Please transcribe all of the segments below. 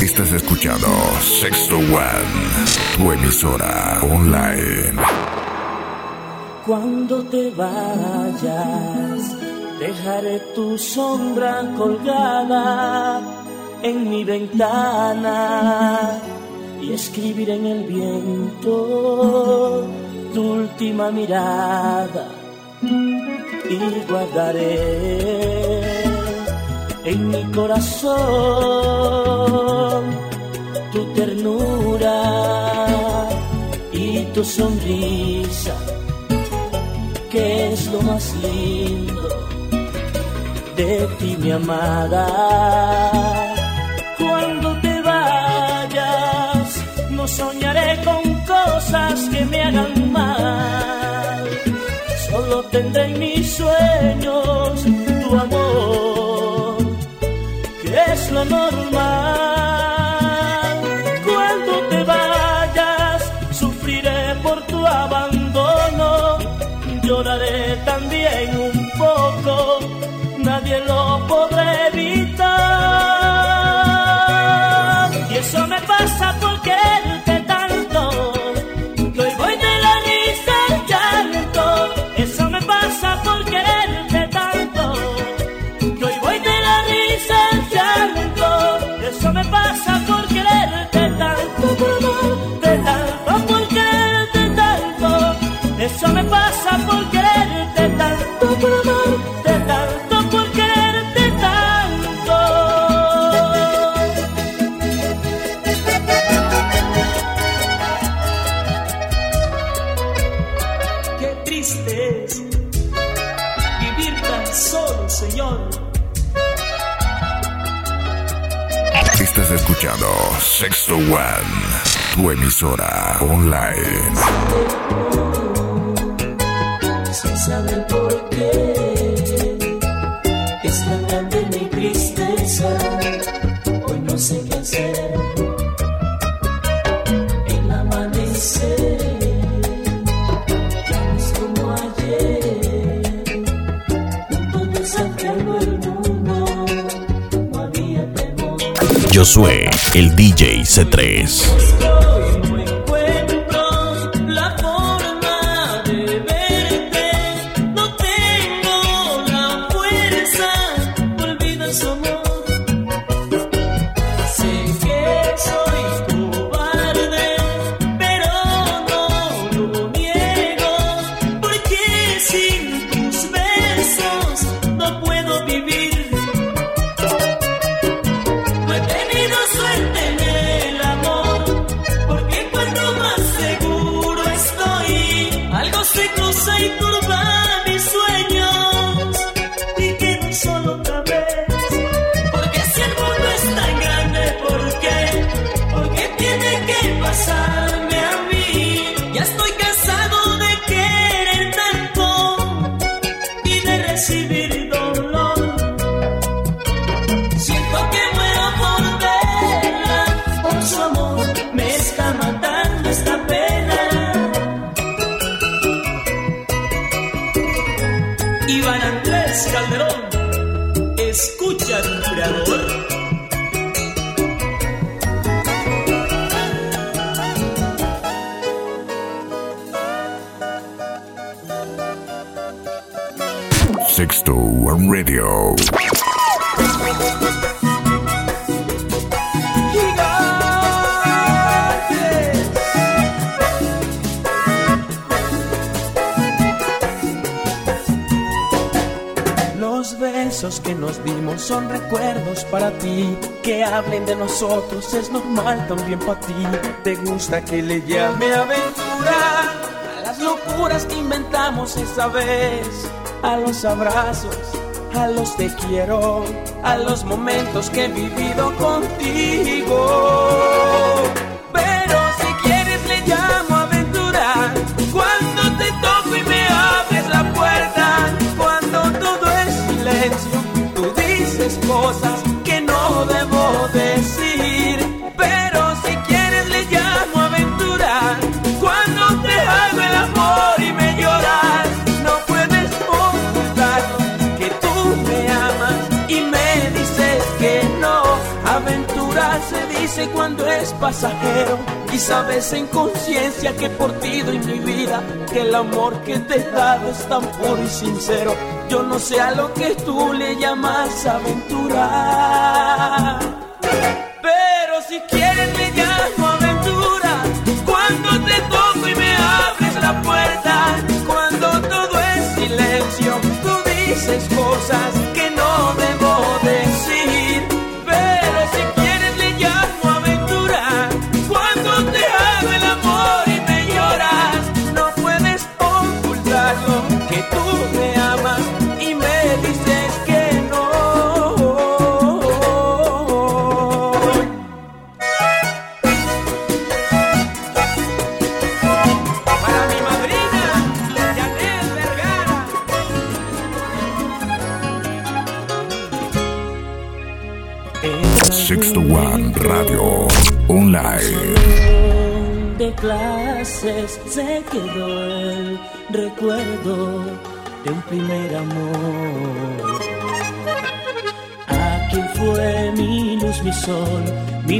Estás escuchando Sexto One, tu emisora online. Cuando te vayas, dejaré tu sombra colgada en mi ventana y escribiré en el viento tu última mirada y guardaré en mi corazón tu ternura y tu sonrisa, que es lo más lindo de ti, mi amada. Cuando te vayas, no soñaré con cosas que me hagan mal. Solo tendré en mis sueños tu amor, que es lo normal. Cuando te vayas, sufriré por tu abandono, lloraré también un poco, nadie lo podrá evitar. Y eso me pasa por quererte tanto, que hoy voy de la risa al llanto. Eso me pasa por quererte tanto, que hoy voy de la risa al llanto. Eso me pasa por quererte tanto, por quererte tanto. Eso me pasa por quererte tanto, por amarte tanto, por quererte tanto. Qué triste es vivir tan solo, Señor. Estás escuchando Sexto One, tu emisora online. Sin saber por qué es tan grande mi tristeza, hoy no sé qué hacer. El amanecer ya no es como ayer, juntos desafiando el mundo, no había temor. Josué, el DJ C3. Calderón, escucha al creador. Sexto One Radio. Los besos que nos dimos son recuerdos para ti. Que hablen de nosotros es normal también para ti. Te gusta que le llame aventura a las locuras que inventamos esa vez, a los abrazos, a los te quiero, a los momentos que he vivido contigo. Pero si quieres le llamo aventura cuando te toco y me abres la puerta. Cuando todo es silencio, tú dices cosas que no debo decir. Pero si quieres le llamo aventura cuando te hago el amor y me lloras. No puedes ocultarlo, que tú me amas y me dices que no. Aventura se dice. dice cuando es pasajero y sabes en conciencia que por ti doy mi vida, que el amor que te he dado es tan puro y sincero. Yo no sé a lo que tú le llamas aventura, pero si quieres le llamo aventura. Cuando te toco y me abres la puerta, cuando todo es silencio, tú dices cosas que no debo decir. Pero si quieres le llamo aventura. Cuando te hago el amor y me lloras, no puedes ocultarlo, que tú me amas y me dices que no. Para mi madrina, Janet Vergara. Sixto One Radio Online. De clases se quedó el recuerdo de un primer amor. Aquel fue mi luz, mi sol, mi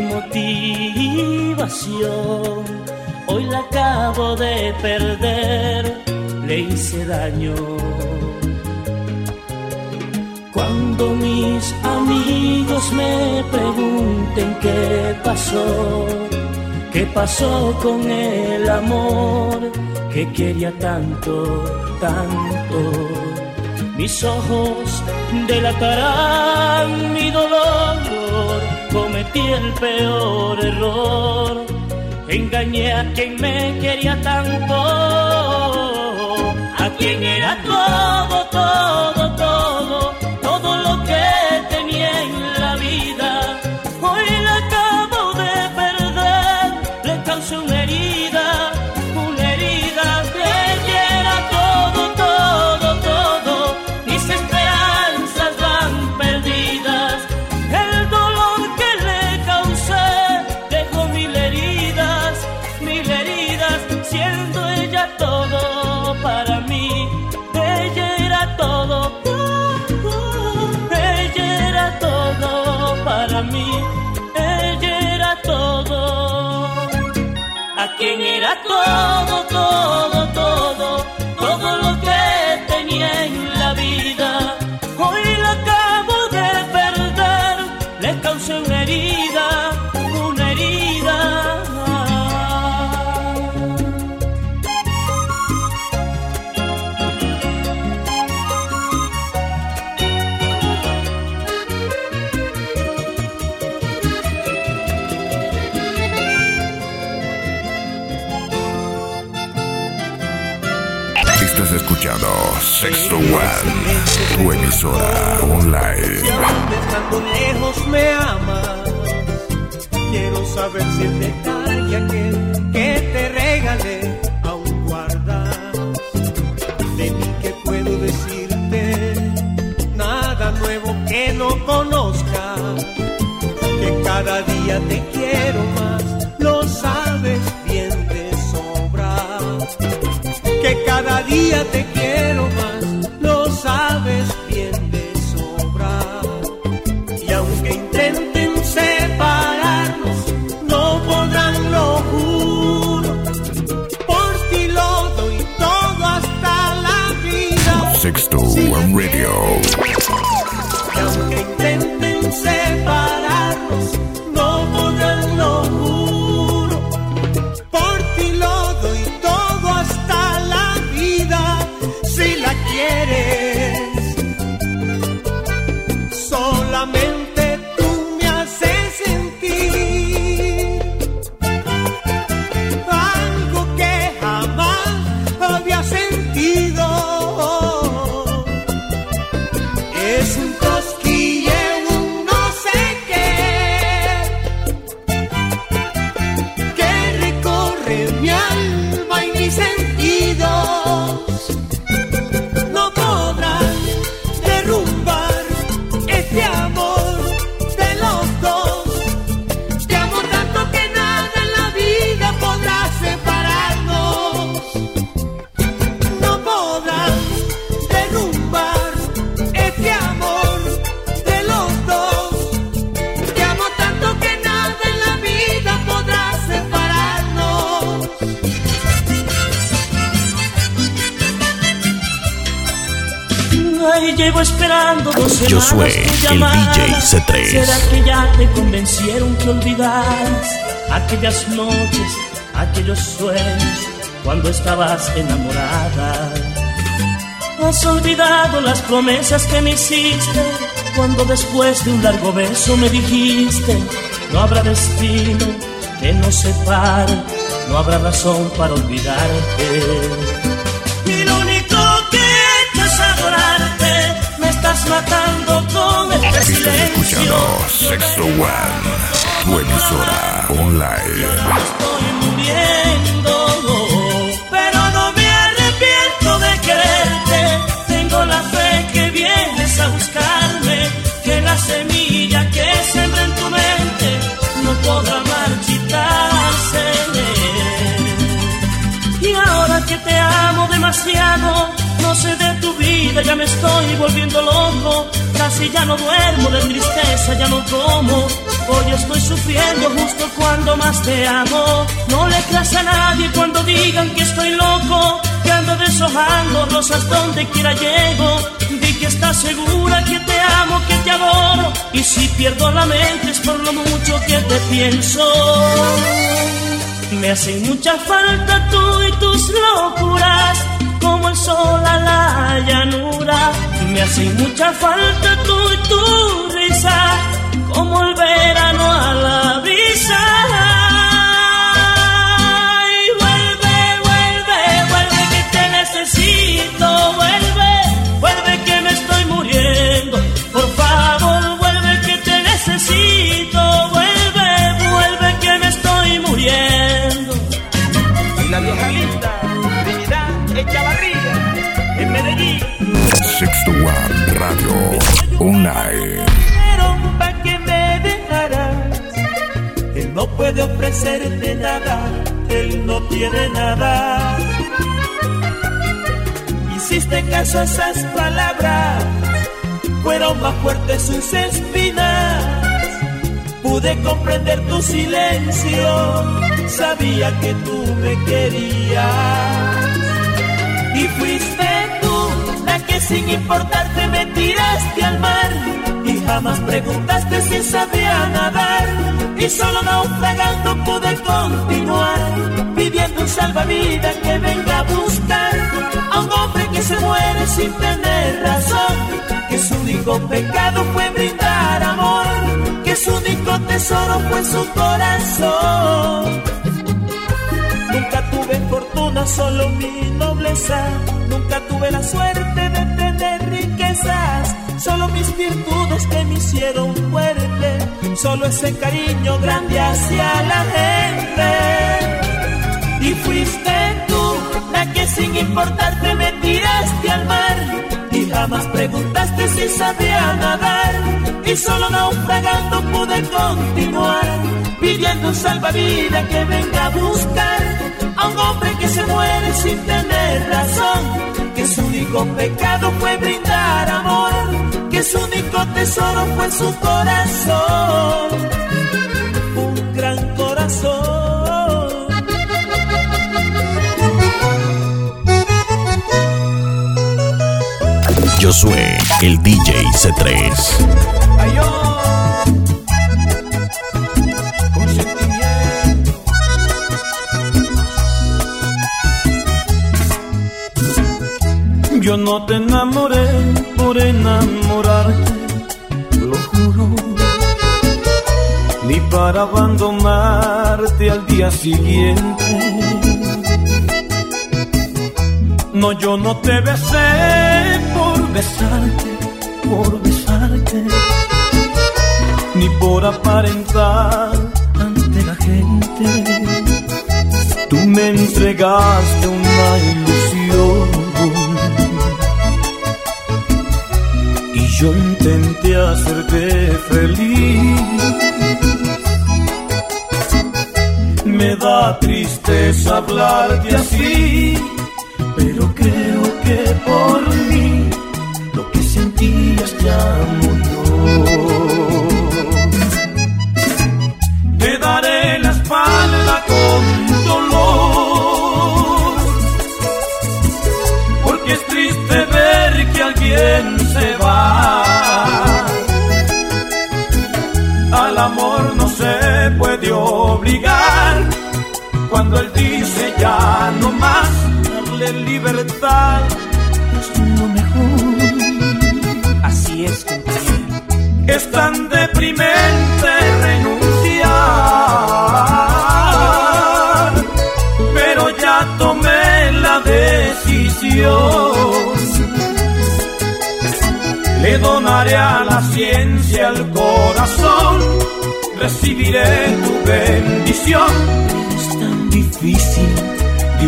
motivación. Hoy la acabo de perder, le hice daño. Cuando mis amigos me pregunten qué pasó con el amor que quería tanto, tanto, mis ojos delatarán mi dolor. Cometí el peor error, engañé a quien me quería tanto, a quien era todo, todo, todo, todo lo que tenía en la vida. Hoy la acabo de perder, le causé una herida, ella era todo, todo, todo, mis esperanzas van perdidas. El dolor que le causé dejó mil heridas, siendo ella todo para mí. Ella era todo, ella era todo para mí, ella era todo, a quien era todo, todo, todo, todo lo que tenía en la vida. Hoy la acabo de perder, le causé una herida, una herida. Estás escuchando Sixto One, tu emisora online. Si aún estando lejos me amas, quiero saber si el detalle aquel que te regalé aún guardas. De mí que puedo decirte, nada nuevo que no conozcas, que cada día te quiero más, lo sabes bien de sobra. Que cada día te quiero más, lo sabes bien de sobra. Y aunque intenten separarnos, no podrán, lo juro. Por ti lo doy todo hasta la vida. Sixto One Radio. Y aunque intenten separarnos, no podrán, lo juro. Por ti lo doy todo hasta la vida. Si la quieres, solamente tú me llevo esperando 2 semanas. Yo soy el DJ C3. ¿Será que ya te convencieron que olvidaras aquellas noches, aquellos sueños cuando estabas enamorada? ¿Has olvidado las promesas que me hiciste cuando después de un largo beso me dijiste: no habrá destino que nos separe, no habrá razón para olvidarte? Y lo único que he hecho es adorarte. Me estás matando con este Estás silencio. escuchando Sexto One, tu emisora online. Me estoy muriendo, pero no me arrepiento de quererte. Tengo la fe que vienes a buscarme, que la semilla que sembré en tu mente no podrá marchitarse. Y ahora que te amo demasiado, no sé de tu vida, ya me estoy volviendo loco. Casi ya no duermo de tristeza, ya no como. Hoy estoy sufriendo justo cuando más te amo. No le creas a nadie cuando digan que estoy loco, que ando deshojando rosas donde quiera llego. Di que estás segura que te amo, que te adoro. Y si pierdo la mente es por lo mucho que te pienso. Me hacen mucha falta tú y tus locuras, como el sol a la llanura. Me hacen mucha falta tú y tu risa, como el verano a la brisa. Y vuelve, vuelve, vuelve que te necesito. Vuelve, vuelve que me estoy muriendo. Por favor, vuelve que te necesito. Vuelve, vuelve que me estoy muriendo. La vieja linda, Trinidad Echavarría, en Medellín. Sexto One Radio Online. Pero pa' que me dejarás, él no puede ofrecerte nada, él no tiene nada. Hiciste caso a esas palabras, fueron más fuertes sus espinas. Pude comprender tu silencio, sabía que tú me querías. Y fuiste tú la que sin importarte me tiraste al mar, y jamás preguntaste si sabía nadar. Y solo naufragando pude continuar, pidiendo un salvavidas que venga a buscar a un hombre que se muere sin tener razón, que su único pecado fue brindar amor, que su único tesoro fue su corazón. Nunca tuve fortuna, solo mi nobleza. Nunca tuve la suerte de tener riquezas, solo mis virtudes que me hicieron fuerte, solo ese cariño grande hacia la gente. Y fuiste tú la que sin importarte me tiraste al mar, y jamás preguntaste si sabía nadar. Y solo naufragando pude continuar, pidiendo un salvavidas que venga a buscar a un hombre que se muere sin tener razón, que su único pecado fue brindar amor, que su único tesoro fue su corazón, un gran corazón. Yo soy el DJ C3. Yo no te enamoré por enamorarte, lo juro, ni para abandonarte al día siguiente. No, yo no te besé por besarte, ni por aparentar ante la gente. Tú me entregaste una ilusión y yo intenté hacerte feliz. Me da tristeza hablarte así, pero creo que por mí lo que sentías ya murió. Te daré la espalda con dolor, porque es triste ver que alguien se va. al amor no se puede obligar. Cuando él dice ya no más, darle libertad es lo mejor. Así es, compañero. Es tan deprimente renunciar, pero ya tomé la decisión. Le donaré a la ciencia el corazón, recibiré tu bendición. Es tan difícil de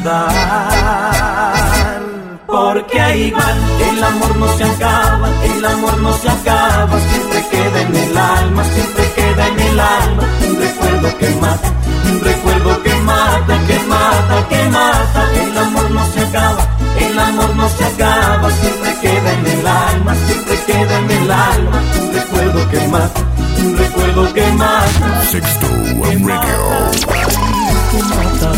olvidar, porque igual el amor no se acaba, el amor no se acaba, siempre queda en el alma, siempre queda en el alma. Un recuerdo que mata, un recuerdo que mata, que mata, que mata. El amor no se acaba, el amor no se acaba, siempre queda en el alma, siempre queda en el alma. Un recuerdo que mata, un recuerdo que mata. Sixto One Radio. que mata.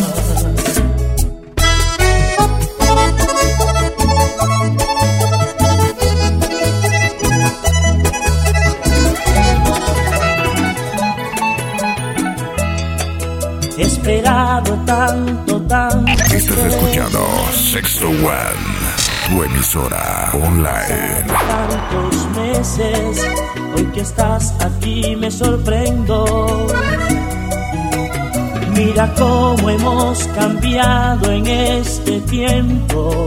He esperado tanto, tanto. Estás escuchando Sixto One, tu emisora online. Tantos meses, hoy que estás aquí me sorprendo. Mira cómo hemos cambiado en este tiempo.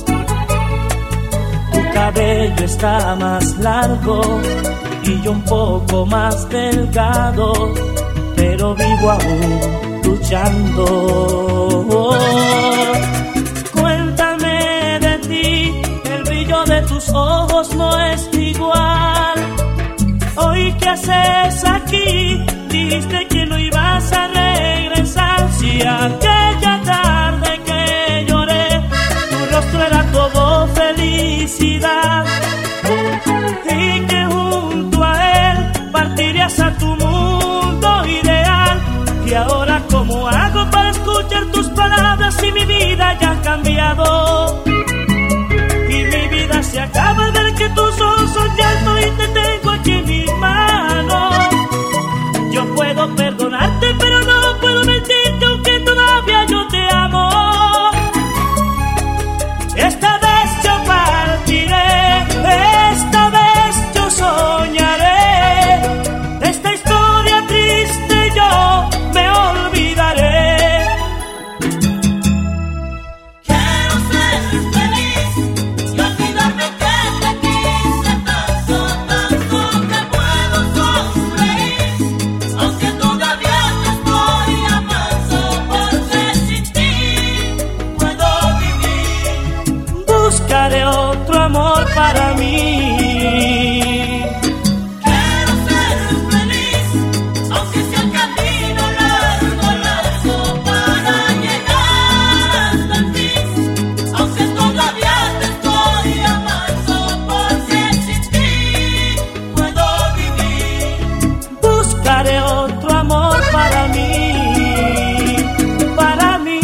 Tu cabello está más largo y yo un poco más delgado, pero vivo aún luchando. Cuéntame de ti, el brillo de tus ojos no es igual. Hoy que haces aquí, dijiste que no ibas a regresar. Si aquella tarde que lloré, tu rostro era todo felicidad, y que junto a él partirías a tu mundo ideal. Y ahora, ¿cómo hago para escuchar tus palabras si mi vida ya ha cambiado? Y mi vida se acaba al ver que tus ojos son llanto y te tengo aquí en mis manos. Yo puedo perdonarte, pero no puedo mentirte, aunque todavía yo te amo. Esta vez yo partiré, esta vez yo soñaré. De esta historia triste yo me olvidaré. Quiero ser feliz y olvidarme que te quise tanto, tanto que puedo sonreír, aunque todavía te estoy amando, porque sin ti puedo vivir. Buscaré otro amor para mí. Quiero ser feliz, aunque sea un camino largo, largo para llegar hasta el fin, aunque todavía te estoy amando, porque sin ti puedo vivir. Buscaré otro amor para mí, para mí.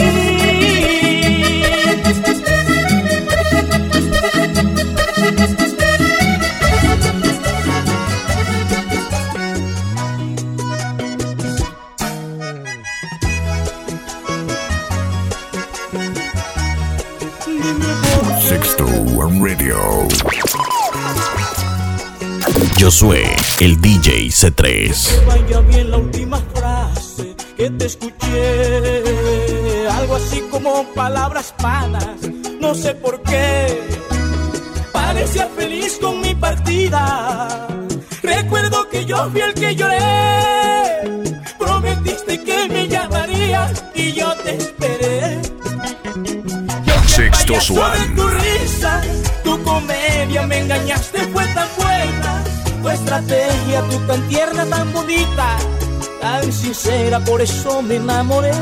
Sixto One Radio. Josué, el DJ C3. Vaya bien la última frase que te escuché, algo así como palabras vanas, no sé por qué. Parecía feliz con mi partida. Recuerdo que yo fui el que lloré. Prometiste que me llamarías y yo te esperé. Sixto Payaso de One. tu risa, tu comedia, me engañaste, fue tan buena. Tu estrategia, tú tan tierna, tan bonita, tan sincera, por eso me enamoré.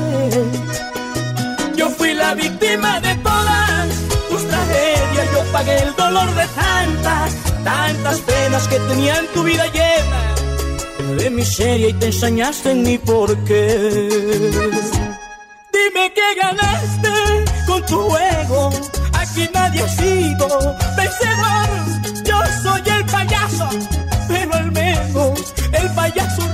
Yo fui la víctima de todas tus tragedias, yo pagué el dolor de tantas, tantas penas que tenía en tu vida llena de miseria, y te ensañaste en mi porqué. Dime qué ganaste con tu juego, aquí nadie ha sido vencedor. Yo soy el payaso, pero al menos el payaso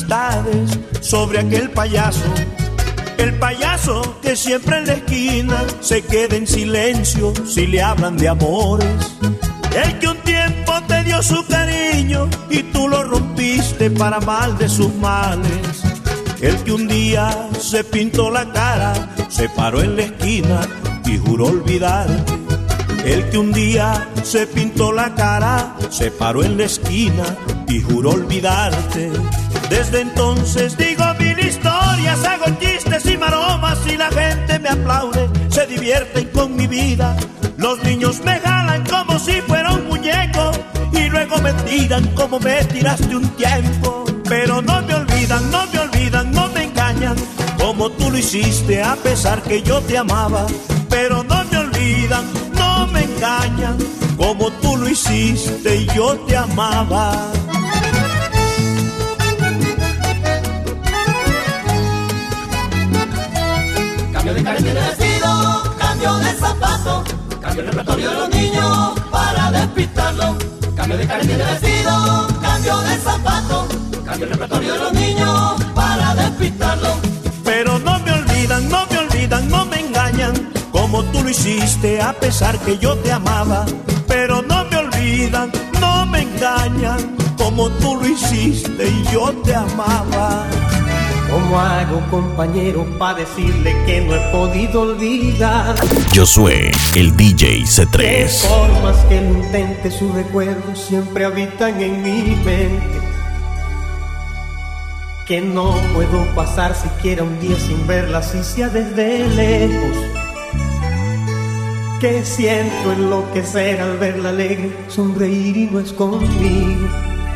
amistades sobre aquel payaso. El payaso que siempre en la esquina se queda en silencio si le hablan de amores. El que un tiempo te dio su cariño y tú lo rompiste para mal de sus males. El que un día se pintó la cara, se paró en la esquina y juró olvidarte. El que un día se pintó la cara, se paró en la esquina y juró olvidarte. Desde entonces digo mil historias, hago chistes y maromas y la gente me aplaude, se divierten con mi vida. Los niños me jalan como si fuera un muñeco y luego me tiran como me tiraste un tiempo. Pero no me olvidan, no me olvidan, no me engañan, como tú lo hiciste a pesar que yo te amaba. Pero no me olvidan, no me engañan, como tú lo hiciste y yo te amaba. Cambio de careta de vestido, cambio de zapato, cambio el repertorio de los niños para despistarlo. Cambio de careta de vestido, cambio de zapato, cambio el repertorio de los niños para despistarlo. Pero no me olvidan, no me olvidan, no me engañan, como tú lo hiciste a pesar que yo te amaba. Pero no me olvidan, no me engañan, como tú lo hiciste y yo te amaba. ¿Cómo hago, compañero, para decirle que no he podido olvidar? Josué, el DJ De C3. formas que lo intente, sus recuerdos siempre habitan en mi mente. Que no puedo pasar siquiera un día sin verla, si sea desde lejos. Que siento enloquecer al verla alegre, sonreír y no es conmigo.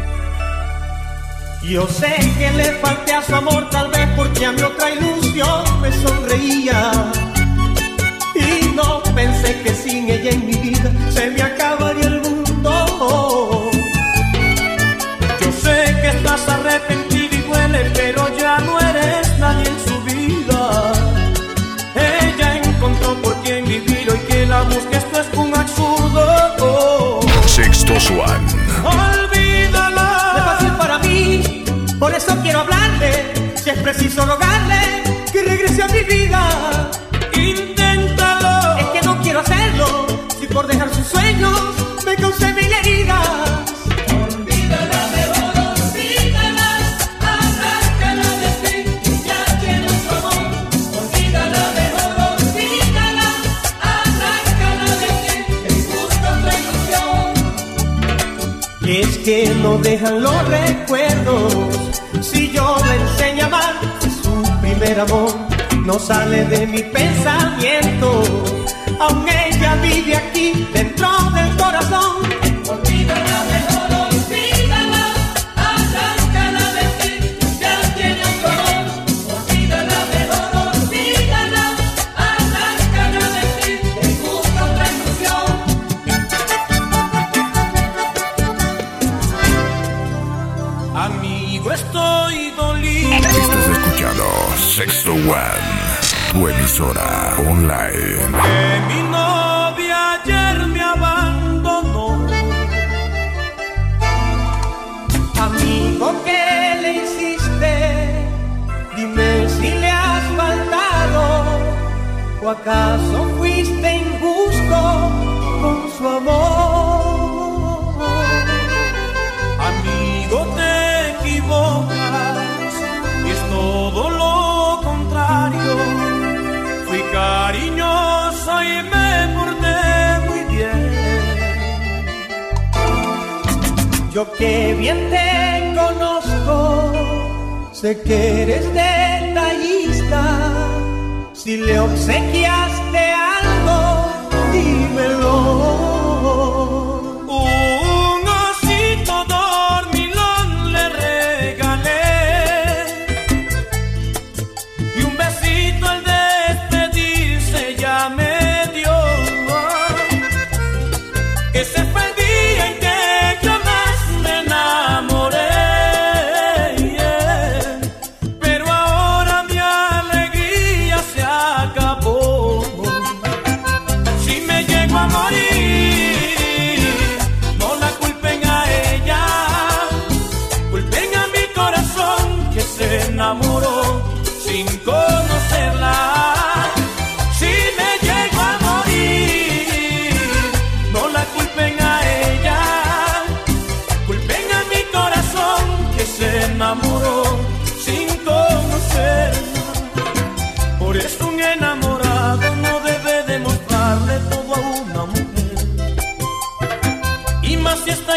Yo sé que le falté a su amor, tal vez porque a mi otra ilusión me sonreía. Y no pensé que sin ella en mi vida se me acabaría el mundo. Yo sé que estás arrepentido y duele, pero ya no eres nadie en su vida. Ella encontró por quien vivir, hoy que la busque esto es un absurdo. Sixto Swan. Olvídala. No es fácil para mí, por eso quiero hablarle. Si es preciso rogarle que regrese a mi vida. Inténtalo. Es que no quiero hacerlo, si por dejar sus sueños me causé mil heridas. Olvídala, mejor olvídala. Arráncala de ti, ya tiene su amor. Olvídala, mejor olvídala. Arráncala de ti, en busca otra ilusión. Y es que no dejan los recuerdos. Si yo le enseño a amar, su primer amor no sale de mi pensamiento. Aún ella vive aquí dentro del corazón. Olvídala, mejor olvídala. Arráncala de ti, ya tiene otro amor. Olvídala, mejor olvídala. Arráncala de ti, en busca otra ilusión. Amigo, estoy dolido. Estás escuchando Sexto One, tu emisora online. Que mi novia ayer me abandonó. Amigo, ¿qué le hiciste? Dime si le has faltado, o acaso fuiste injusto con su amor. Amigo, te equivocas, y es todo lo contrario. Fui cariñoso y me porté muy bien. Yo que bien te conozco, sé que eres detallista. Si le obsequiaste algo, dímelo. Un osito dormilón le regalé, y un besito al despedirse ya me dio. Ese fue el día en que yo más me enamoré, pero ahora mi alegría se acabó.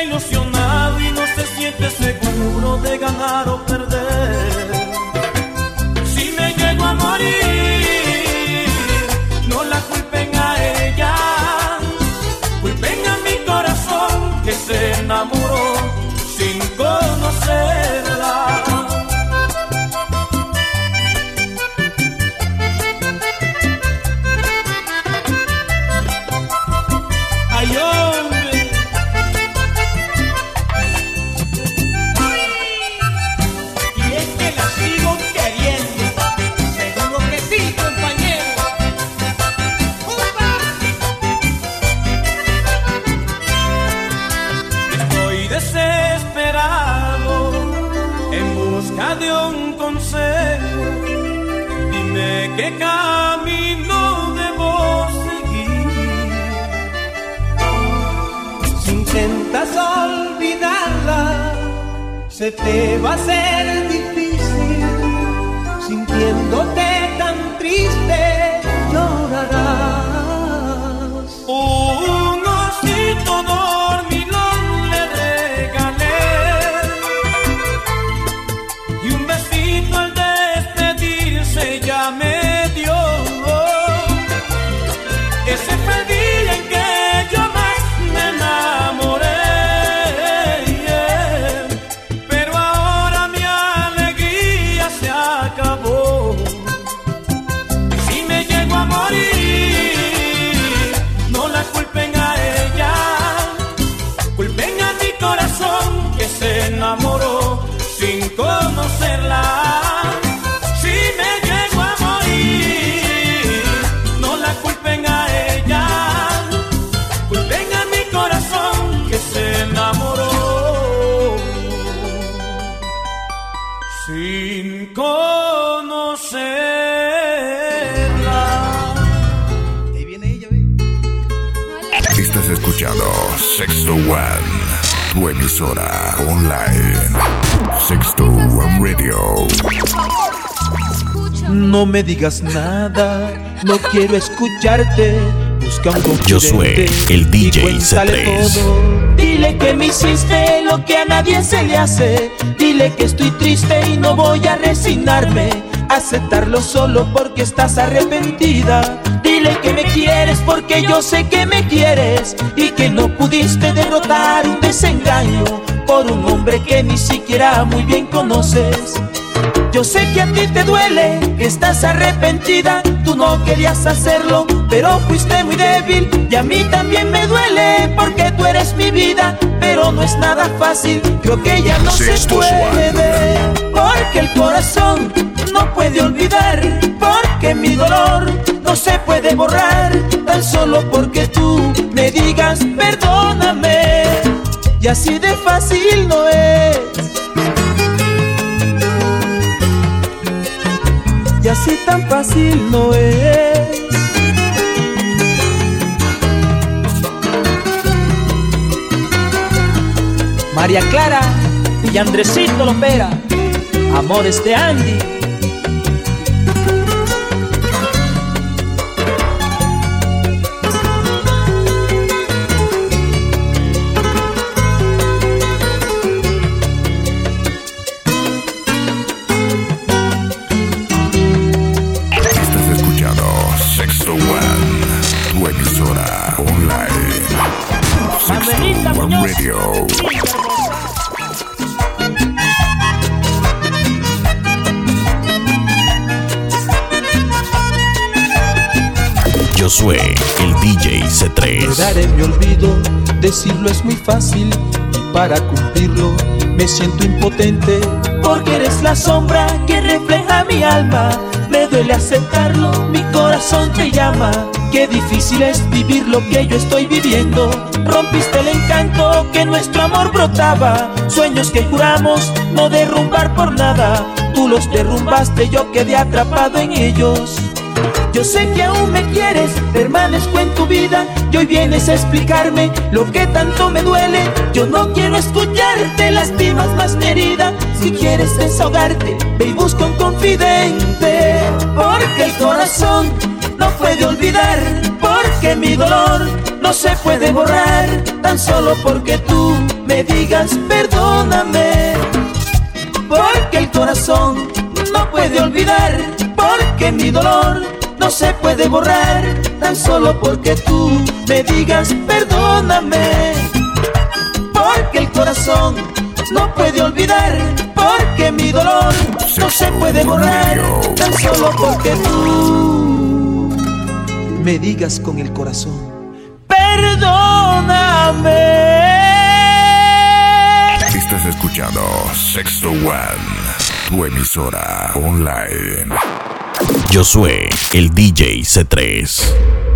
está ilusionado y no se siente seguro de ganar o perder. Si me llego a morir, no la culpen a ella, culpen a mi corazón que se enamoró sin conocerla. Ay, hombre. Y es que la sigo queriendo, seguro que sí, compañero. Estoy desesperado en busca de un consejo. Dime qué camino debo seguir. Si intentas olvidarla, se te va a hacer difícil. Sintiéndote tan triste, llorarás. Un osito dormilón le regalé y un besito al despedirse ya me dio. Ese fue el día en que yo más me enamoré, pero ahora mi alegría se acabó. Si me llego a morir, no la culpen a ella, culpen a mi corazón que se enamoró sin conocerla. Si me llego a morir, no la culpen a ella, culpen a mi corazón que se enamoró sin conocerla. Ahí viene ella, ve. Estás escuchando Sexto One, tu emisora online. Sexto One Radio. No me digas nada, no quiero escucharte. Busca un confidente. Josué, el DJ y cuéntale C3. todo. Dile que me hiciste lo que a nadie se le hace. Dile que estoy triste y no voy a resignarme. Aceptarlo solo porque estás arrepentida. Dile que me quieres porque yo sé que me quieres y que no pudiste derrotar un desengaño por un hombre que ni siquiera muy bien conoces. Yo sé que a ti te duele, que estás arrepentida. Tú no querías hacerlo, pero fuiste muy débil. Y a mí también me duele, porque tú eres mi vida. Pero no es nada fácil, creo que ya no se puede. Porque el corazón no puede olvidar. Porque mi dolor no se puede borrar. Tan solo porque tú me digas perdóname. Y así de fácil no es. Y así tan fácil no es. María Clara y Andresito Lopera, amores de Andy. Sexto One, tu emisora online. Sexto One Radio. Josué, el DJ C3. Quedar en mi olvido, decirlo es muy fácil y para cumplirlo me siento impotente. Porque eres la sombra que refleja mi alma. Me duele aceptarlo, mi corazón te llama. Qué difícil es vivir lo que yo estoy viviendo. Rompiste el encanto que nuestro amor brotaba. Sueños que juramos no derrumbar por nada. Tú los derrumbaste, yo quedé atrapado en ellos. Yo sé que aún me quieres, permanezco en tu vida y hoy vienes a explicarme lo que tanto me duele. Yo no quiero escucharte, lastimas más mi herida. Si quieres desahogarte, ve y busca un confidente. Porque el corazón no puede olvidar, porque mi dolor no se puede borrar, tan solo porque tú me digas perdóname. Porque el corazón no puede olvidar, porque mi dolor no se puede borrar, tan solo porque tú me digas perdóname. Porque el corazón no puede olvidar, porque mi dolor no se puede borrar, tan solo porque tú me digas con el corazón perdóname. Estás escuchando Sexto One, tu emisora online. Josué, el DJ C3.